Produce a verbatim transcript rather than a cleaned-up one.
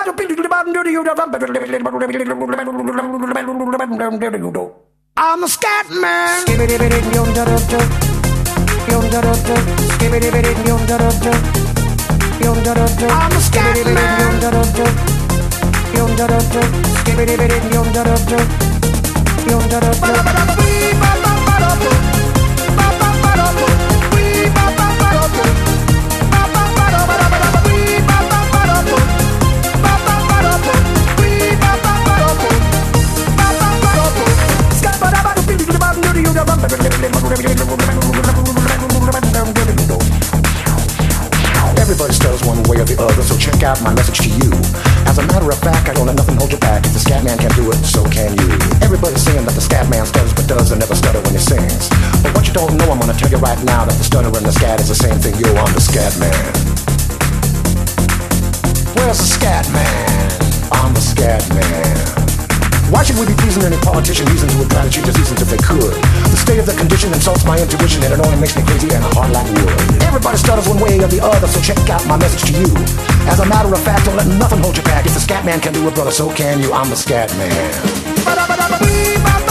I'm a scat man. I'm a scat Everybody stutters one way or the other, so check out my message to you. As a matter of fact, I don't let nothing hold you back. If the scat man can do it, so can you. Everybody's saying that the scat man stutters but does and never stutter when he sings. But what you don't know, I'm gonna tell you right now, that the stutter and the scat is the same thing. Yo, I'm the scat man. Where's the scat man? I'm the scat man. Why should we be pleasing any politician? Reasons who would try to cheat the seasons if they could. The state of the condition insults my intuition, and it only makes me crazy and hard like wood. Everybody stutters one way or the other, so check out my message to you. As a matter of fact, don't let nothing hold you back. If the scat man can do it, brother, so can you. I'm the scat man.